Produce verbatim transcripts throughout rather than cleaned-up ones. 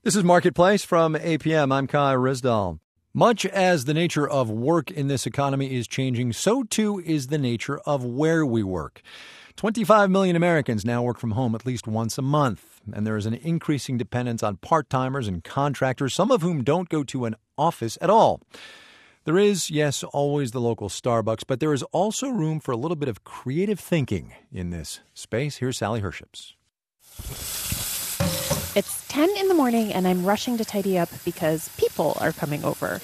This is Marketplace from A P M. I'm Kai Risdal. Much as the nature of work in this economy is changing, so too is the nature of where we work. twenty-five million Americans now work from home at least once a month, and there is an increasing dependence on part-timers and contractors, some of whom don't go to an office at all. There is, yes, always the local Starbucks, but there is also room for a little bit of creative thinking in this space. Here's Sally Herships. It's ten in the morning and I'm rushing to tidy up because people are coming over.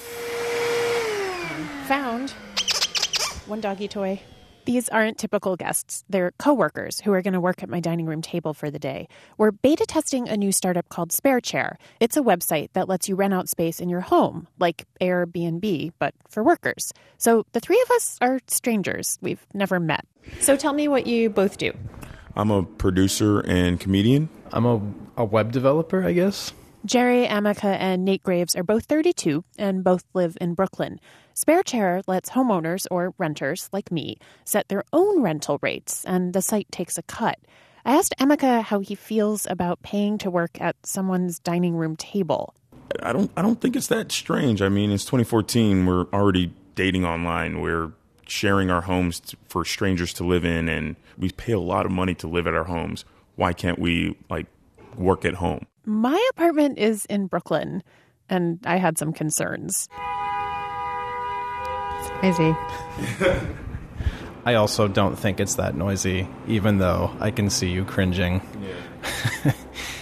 I found one doggy toy. These aren't typical guests. They're coworkers who are going to work at my dining room table for the day. We're beta testing a new startup called SpareChair. It's a website that lets you rent out space in your home, like Airbnb, but for workers. So the three of us are strangers. We've never met. So tell me what you both do. I'm a producer and comedian. I'm a, a web developer, I guess. Jerry Amica and Nate Graves are both thirty-two and both live in Brooklyn. SpareChair lets homeowners or renters like me set their own rental rates, and the site takes a cut. I asked Amica how he feels about paying to work at someone's dining room table. I don't I don't think it's that strange. I mean, it's twenty fourteen. We're already dating online. We're sharing our homes t- for strangers to live in, and we pay a lot of money to live at our homes. Why can't we, like, work at home? My apartment is in Brooklyn, and I had some concerns. It's noisy. I also don't think it's that noisy, even though I can see you cringing. Yeah.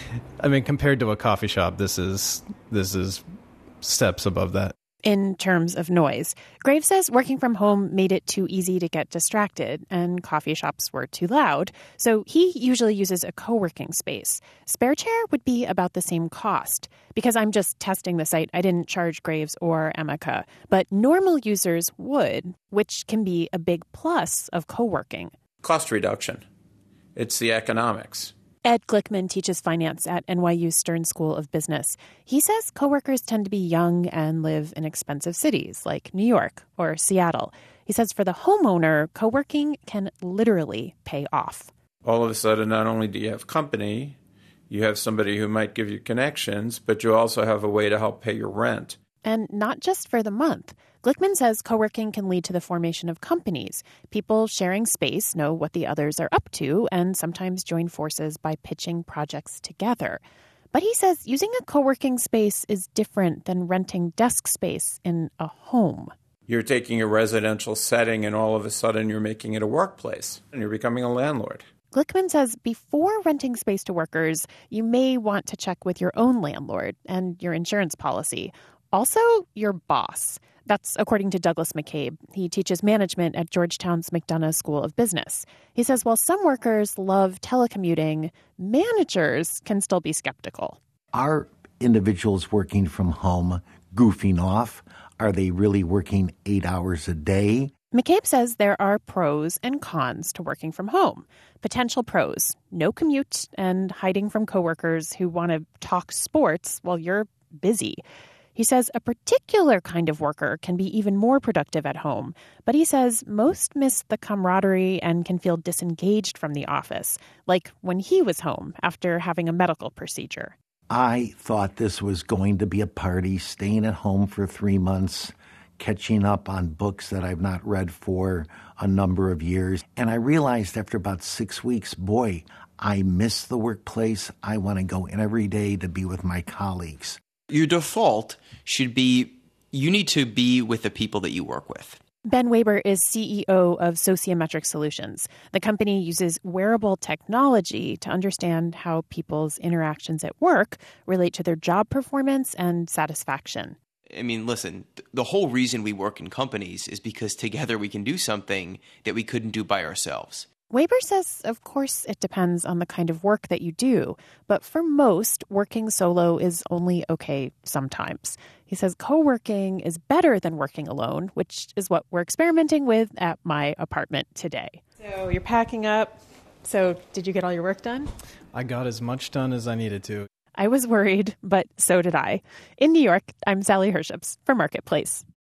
I mean, compared to a coffee shop, this is this is steps above that. In terms of noise, Graves says working from home made it too easy to get distracted, and coffee shops were too loud. So he usually uses a co-working space. SpareChair would be about the same cost. Because I'm just testing the site, I didn't charge Graves or Amica. But normal users would, which can be a big plus of co-working. Cost reduction. It's the economics. Ed Glickman teaches finance at N Y U Stern School of Business. He says coworkers tend to be young and live in expensive cities like New York or Seattle. He says for the homeowner, co-working can literally pay off. All of a sudden, not only do you have company, you have somebody who might give you connections, but you also have a way to help pay your rent. And not just for the month. Glickman says co-working can lead to the formation of companies. People sharing space know what the others are up to and sometimes join forces by pitching projects together. But he says using a co-working space is different than renting desk space in a home. You're taking a residential setting and all of a sudden you're making it a workplace and you're becoming a landlord. Glickman says before renting space to workers, you may want to check with your own landlord and your insurance policy. Also, your boss. That's according to Douglas McCabe. He teaches management at Georgetown's McDonough School of Business. He says while some workers love telecommuting, managers can still be skeptical. Are individuals working from home goofing off? Are they really working eight hours a day? McCabe says there are pros and cons to working from home. Potential pros: no commute and hiding from coworkers who want to talk sports while you're busy. He says a particular kind of worker can be even more productive at home, but he says most miss the camaraderie and can feel disengaged from the office, like when he was home after having a medical procedure. I thought this was going to be a party, staying at home for three months, catching up on books that I've not read for a number of years. And I realized after about six weeks, boy, I miss the workplace. I want to go in every day to be with my colleagues. Your default should be you need to be with the people that you work with. Ben Weber is C E O of Sociometric Solutions. The company uses wearable technology to understand how people's interactions at work relate to their job performance and satisfaction. I mean, listen, the whole reason we work in companies is because together we can do something that we couldn't do by ourselves. Weber says, of course, it depends on the kind of work that you do, but for most, working solo is only okay sometimes. He says co-working is better than working alone, which is what we're experimenting with at my apartment today. So you're packing up. So did you get all your work done? I got as much done as I needed to. I was worried, but so did I. In New York, I'm Sally Herships for Marketplace.